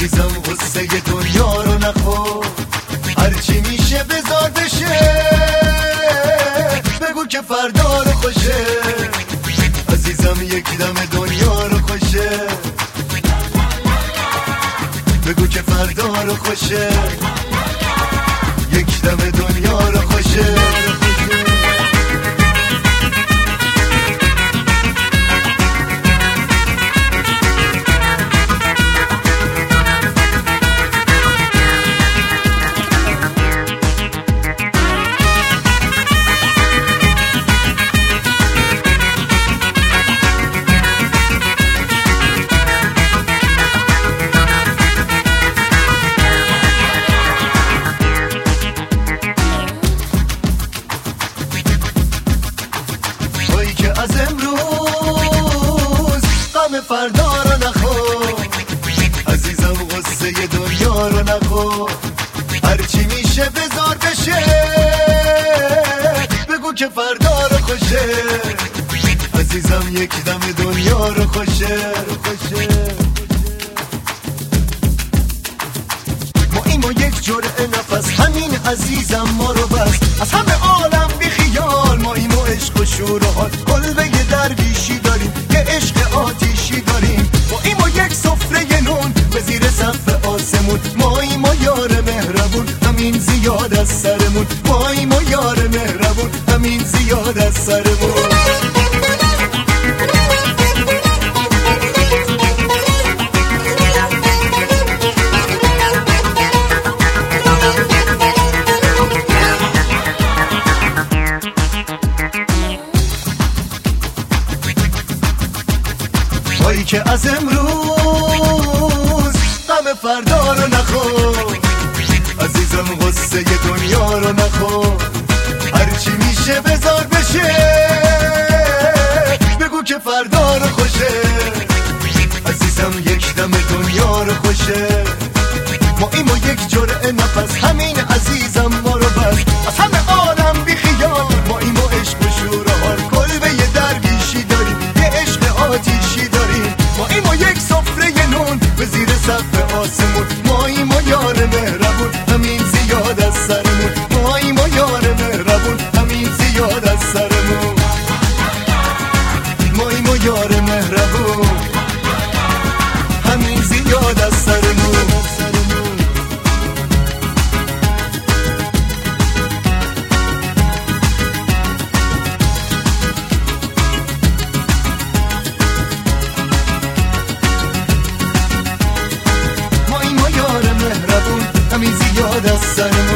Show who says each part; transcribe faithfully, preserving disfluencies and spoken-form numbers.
Speaker 1: عزیزم غصه دنیا رو نخور، هرچی میشه بذار بشه، بگو که فردا رو خوشه. عزیزم یک دم دنیا رو خوشه، بگو که فردا رو خوشه، یک دم دنیا رو خوشه. از امروز غم فردا رو نخور، عزیزم غصه دنیا رو نخور، هرچی میشه بذار بشه، بگو که فردا رو خوشه. عزیزم یک دم دنیا رو خوشه. ما این و یک جرعه نفس، همین عزیزم ما رو بس، از همه عالم بی خیال. ما این و عشق و شور و حال، قلبه یه درویشی داریم، یه عشق آتیشی داریم. ما این و یک سفره نون به زیر سقف آسمون، ما این و یار مهربون همین زیاد از سرمون، ما این و یار مهربون همین زیاد از سرمون. تویی که از امروز غم فردا رو نخور، عزیزم غصه دنیا رو نخور، هرچی میشه بذار بشه، بگو که فردا رو خوشه. عزیزم یک دم دنیا رو خوشه، ما این و یک جرعه نفس، همین عزیزم ما رو بس، از همه عالم بی خیال. ما این و عشق و شور و حال، کلبه یه درویشی داریم، یه عشق آتیشی داریم. ما این و یک سفره نون به زیر سقف آسمون، ما این و یار مهربون همین زیاد از سرمون، ما این و یار مهربون همین زیاد از سرمون، ما این و یار مهربون همین زیاد از سرمون. همین زیاد از سرمون.